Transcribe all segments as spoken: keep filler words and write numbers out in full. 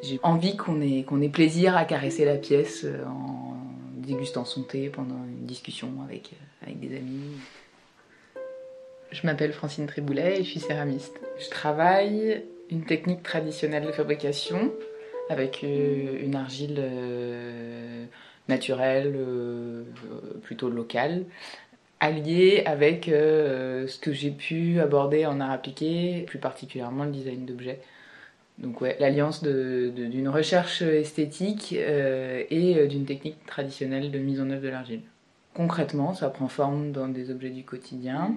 J'ai envie qu'on ait, qu'on ait plaisir à caresser la pièce en dégustant son thé pendant une discussion avec, avec des amis. Je m'appelle Francine Triboulet et je suis céramiste. Je travaille une technique traditionnelle de fabrication avec une argile naturelle, plutôt locale, alliée avec ce que j'ai pu aborder en art appliqué, plus particulièrement le design d'objets. Donc ouais, l'alliance de, de, d'une recherche esthétique euh, et d'une technique traditionnelle de mise en œuvre de l'argile. Concrètement, ça prend forme dans des objets du quotidien.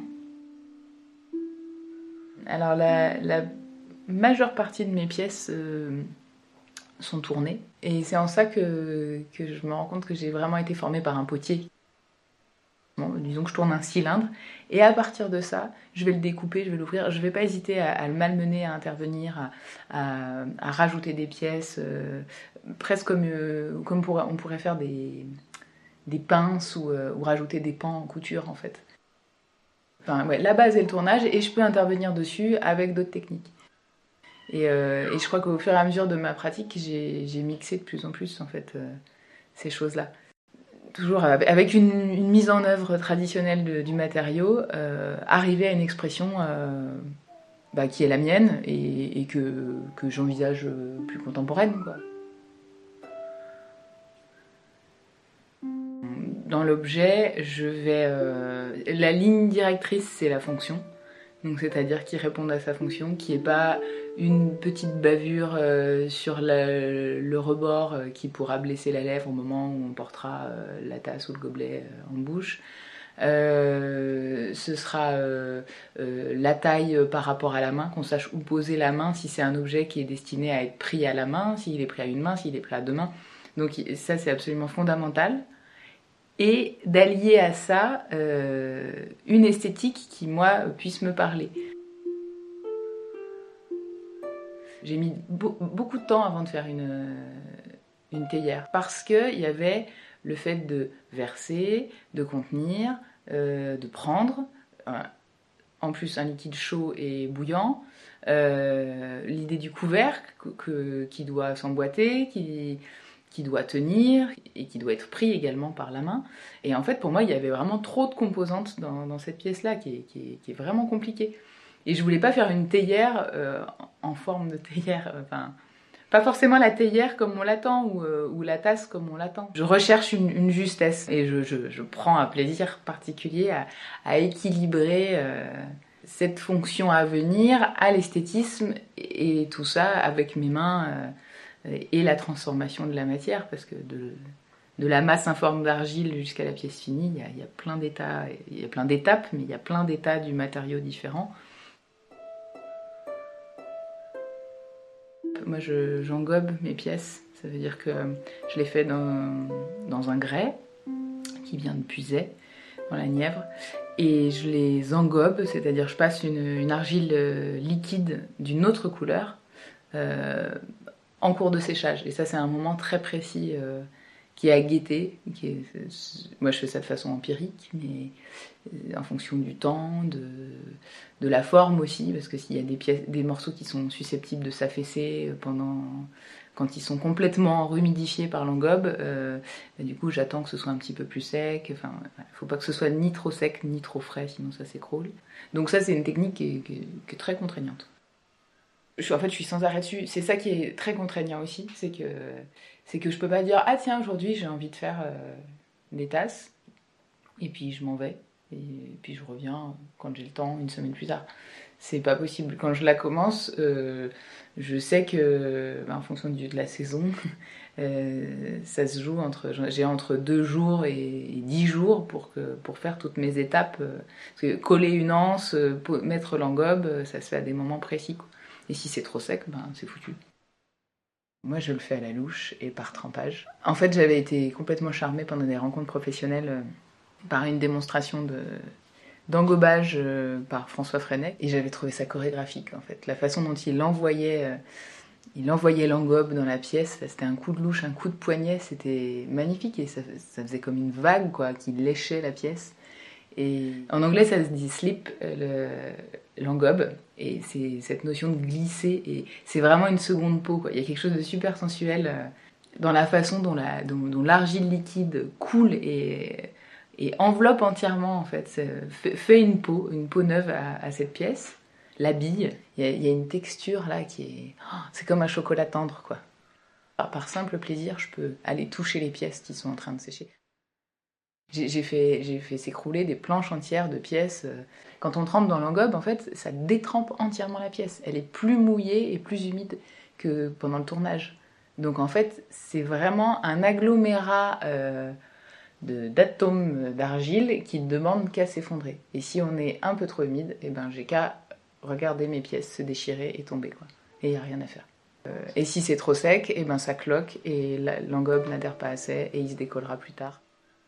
Alors la, la majeure partie de mes pièces euh, sont tournées. Et c'est en ça que, que je me rends compte que j'ai vraiment été formée par un potier. Bon, disons que je tourne un cylindre, et à partir de ça, je vais le découper, je vais l'ouvrir. Je ne vais pas hésiter à, à le malmener, à intervenir, à, à, à rajouter des pièces, euh, presque comme, euh, comme pour, on pourrait faire des, des pinces ou, euh, ou rajouter des pans en couture en fait. Enfin, ouais, la base est le tournage, et je peux intervenir dessus avec d'autres techniques. Et, euh, et je crois qu'au fur et à mesure de ma pratique, j'ai, j'ai mixé de plus en plus en fait euh, ces choses-là. Toujours avec une, une mise en œuvre traditionnelle de, du matériau, euh, arriver à une expression euh, bah, qui est la mienne et, et que, que j'envisage plus contemporaine, quoi. Dans l'objet, je vais euh, la ligne directrice, c'est la fonction. Donc c'est-à-dire qu'il réponde à sa fonction, qui n'est pas une petite bavure euh, sur la, le rebord euh, qui pourra blesser la lèvre au moment où on portera euh, la tasse ou le gobelet euh, en bouche. Euh, ce sera euh, euh, la taille par rapport à la main, qu'on sache où poser la main, si c'est un objet qui est destiné à être pris à la main, s'il est pris à une main, s'il est pris à deux mains. Donc ça c'est absolument fondamental. Et d'allier à ça euh, une esthétique qui, moi, puisse me parler. J'ai mis be- beaucoup de temps avant de faire une, une théière, parce qu'il y avait le fait de verser, de contenir, euh, de prendre, euh, en plus un liquide chaud et bouillant, euh, l'idée du couvercle que, que, qui doit s'emboîter, qui... qui doit tenir et qui doit être pris également par la main. Et en fait, pour moi, il y avait vraiment trop de composantes dans, dans cette pièce-là qui est, qui, est, qui est vraiment compliquée. Et je voulais pas faire une théière euh, en forme de théière, euh, enfin, pas forcément la théière comme on l'attend ou, euh, ou la tasse comme on l'attend. Je recherche une, une justesse et je, je, je prends un plaisir particulier à, à équilibrer euh, cette fonction à venir à l'esthétisme et, et tout ça avec mes mains. Euh, et la transformation de la matière, parce que de, de la masse informe d'argile jusqu'à la pièce finie, il y a, il y a plein d'états, il y a plein d'étapes, mais il y a plein d'états du matériau différent. Moi, je, j'engobe mes pièces, ça veut dire que je les fais dans, dans un grès qui vient de Puisaye, dans la Nièvre, et je les engobe, c'est-à-dire je passe une, une argile liquide d'une autre couleur, euh, en cours de séchage. Et ça, c'est un moment très précis euh, qui est à guetter. Qui est, moi, je fais ça de façon empirique, mais en fonction du temps, de, de la forme aussi, parce que s'il y a des, pièces, des morceaux qui sont susceptibles de s'affaisser pendant, quand ils sont complètement rehumidifiés par l'engobe, euh, bah, du coup, j'attends que ce soit un petit peu plus sec. Enfin, il ne faut pas que ce soit ni trop sec, ni trop frais, sinon ça s'écroule. Donc ça, c'est une technique qui est, qui est, qui est très contraignante. Je, en fait, je suis sans arrêt dessus. C'est ça qui est très contraignant aussi, c'est que, c'est que je peux pas dire « Ah tiens, aujourd'hui, j'ai envie de faire euh, des tasses. » Et puis, je m'en vais. Et puis, je reviens quand j'ai le temps, une semaine plus tard. C'est pas possible. Quand je la commence, euh, je sais que, bah, en fonction du, de la saison, euh, ça se joue entre... J'ai entre deux jours et, et dix jours pour, que, pour faire toutes mes étapes. Parce que coller une anse, mettre l'engobe, ça se fait à des moments précis, quoi. Et si c'est trop sec, ben c'est foutu. Moi, je le fais à la louche et par trempage. En fait, j'avais été complètement charmée pendant des rencontres professionnelles euh, par une démonstration de, d'engobage euh, par François Freinet. Et j'avais trouvé ça chorégraphique, en fait. La façon dont il envoyait, euh, il envoyait l'engobe dans la pièce, c'était un coup de louche, un coup de poignet, c'était magnifique. Et ça, ça faisait comme une vague, quoi, qui léchait la pièce. Et en anglais, ça se dit slip. Le, l'engobe, et c'est cette notion de glisser, et c'est vraiment une seconde peau, quoi. Il y a quelque chose de super sensuel euh, dans la façon dont la, dont, dont l'argile liquide coule et, et enveloppe entièrement, en fait, fait, fait une peau, une peau neuve à, à cette pièce, l'habille. Il y, a, il y a une texture là qui est... Oh, c'est comme un chocolat tendre, quoi. Par, par simple plaisir, je peux aller toucher les pièces qui sont en train de sécher. J'ai fait, j'ai fait s'écrouler des planches entières de pièces. Quand on trempe dans l'engobe, en fait, ça détrempe entièrement la pièce. Elle est plus mouillée et plus humide que pendant le tournage. Donc en fait, c'est vraiment un agglomérat euh, d'atomes d'argile qui ne demande qu'à s'effondrer. Et si on est un peu trop humide, eh ben, j'ai qu'à regarder mes pièces se déchirer et tomber, quoi. Et il n'y a rien à faire. Euh, et si c'est trop sec, eh ben, ça cloque et l'engobe n'adhère pas assez et il se décollera plus tard.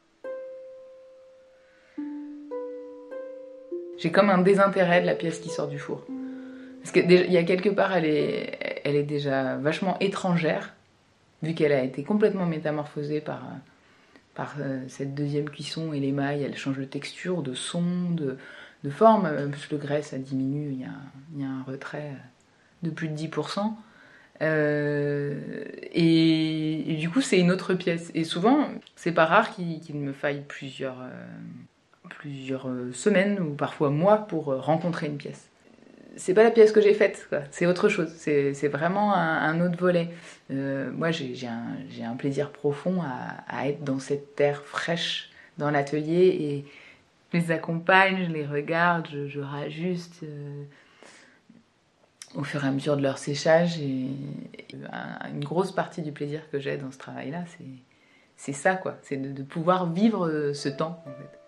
J'ai comme un désintérêt de la pièce qui sort du four. Parce qu'il y a quelque part, elle est, elle est déjà vachement étrangère, vu qu'elle a été complètement métamorphosée par, par cette deuxième cuisson et l'émail. Elle change de texture, de son, de, de forme. Plus le grès, ça diminue, il y a, il y a un retrait de plus de dix pour cent. Euh, et, et du coup, c'est une autre pièce. Et souvent, c'est pas rare qu'il qu'il me faille plusieurs... Euh, plusieurs semaines ou parfois mois pour rencontrer une pièce. C'est pas la pièce que j'ai faite, c'est autre chose, c'est vraiment un, un autre volet. Euh, moi j'ai un, un plaisir profond à, à être dans cette terre fraîche dans l'atelier et je les accompagne, je les regarde, je, je rajuste euh, au fur et à mesure de leur séchage. Et, et un, une grosse partie du plaisir que j'ai dans ce travail-là, c'est ça, quoi, c'est de, de pouvoir vivre ce temps, en fait.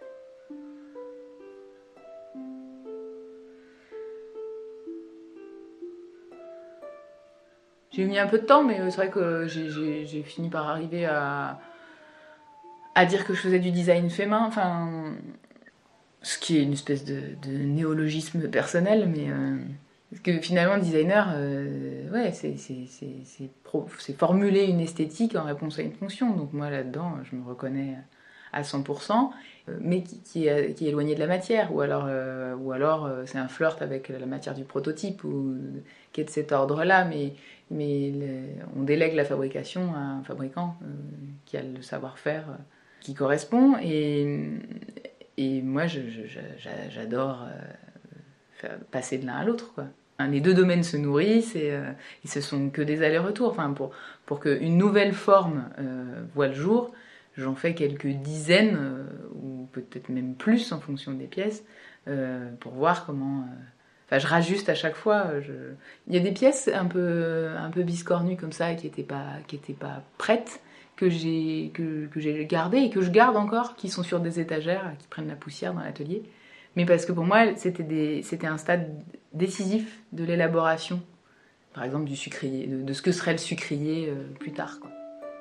J'ai mis un peu de temps, mais c'est vrai que j'ai fini par arriver à, à dire que je faisais du design fait main, enfin, ce qui est une espèce de, de néologisme personnel, mais euh, parce que finalement, le designer, euh, ouais, c'est formuler une esthétique en réponse à une fonction. Donc moi, là-dedans, je me reconnais à cent pour cent, mais qui, qui, est, qui est éloigné de la matière, ou alors, euh, ou alors euh, c'est un flirt avec la matière du prototype, ou qui est de cet ordre-là, mais, mais le, on délègue la fabrication à un fabricant euh, qui a le savoir-faire euh, qui correspond, et, et moi j'adore euh, passer de l'un à l'autre, quoi. Les deux domaines se nourrissent et, euh, et ce sont que des allers-retours. Enfin, pour, pour qu'une nouvelle forme euh, voit le jour, j'en fais quelques dizaines, euh, ou peut-être même plus en fonction des pièces, euh, pour voir comment... Euh... Enfin, je rajuste à chaque fois. Je... Il y a des pièces un peu, un peu biscornues comme ça, qui n'étaient pas, qui étaient pas prêtes, que j'ai que, que j'ai gardées et que je garde encore, qui sont sur des étagères, qui prennent la poussière dans l'atelier. Mais parce que pour moi, c'était un stade décisif de l'élaboration, par exemple du sucrier, de, de ce que serait le sucrier euh, plus tard, quoi.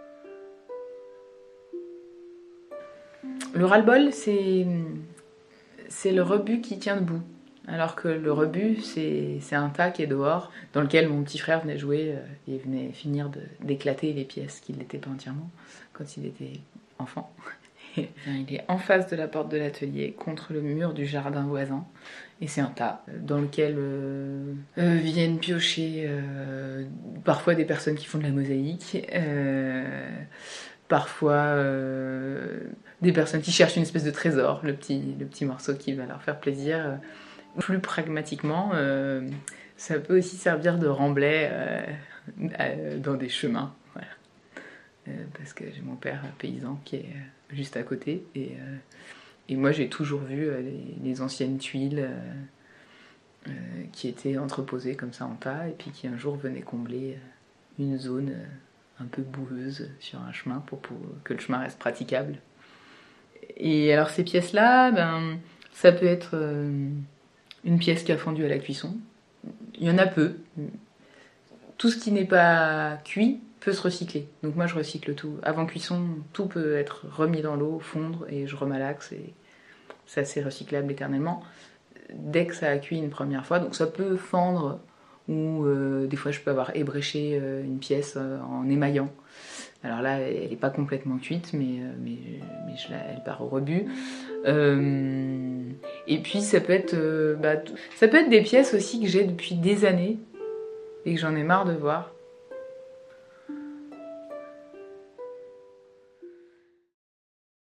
Le ras-le-bol, c'est le rebut qui tient debout. Alors que le rebut, c'est un tas qui est dehors, dans lequel mon petit frère venait jouer euh, et venait finir d'éclater les pièces qui ne l'étaient pas entièrement, quand il était enfant. Il est en face de la porte de l'atelier, contre le mur du jardin voisin. Et c'est un tas dans lequel euh, euh, viennent piocher euh, parfois des personnes qui font de la mosaïque, euh, parfois euh, des personnes qui cherchent une espèce de trésor, le petit, le petit morceau qui va leur faire plaisir. Plus pragmatiquement, euh, ça peut aussi servir de remblai euh, dans des chemins. Voilà. Euh, parce que j'ai mon père paysan qui est juste à côté. Et, euh, et moi, j'ai toujours vu euh, les, les anciennes tuiles euh, euh, qui étaient entreposées comme ça en tas, et puis qui un jour venaient combler une zone un peu boueuse sur un chemin pour, pour que le chemin reste praticable. Et alors, ces pièces-là, ben, ça peut être euh, une pièce qui a fondu à la cuisson. Il y en a peu. Tout ce qui n'est pas cuit peut se recycler. Donc moi je recycle tout. Avant cuisson, tout peut être remis dans l'eau, fondre, et je remalaxe, et ça c'est recyclable éternellement. Dès que ça a cuit une première fois, donc ça peut fendre, ou euh, des fois je peux avoir ébréché euh, une pièce euh, en émaillant. Alors là, elle n'est pas complètement cuite, mais, euh, mais, mais je la, elle part au rebut. Euh, Et puis ça peut être, euh, bah, ça peut être des pièces aussi que j'ai depuis des années et que j'en ai marre de voir.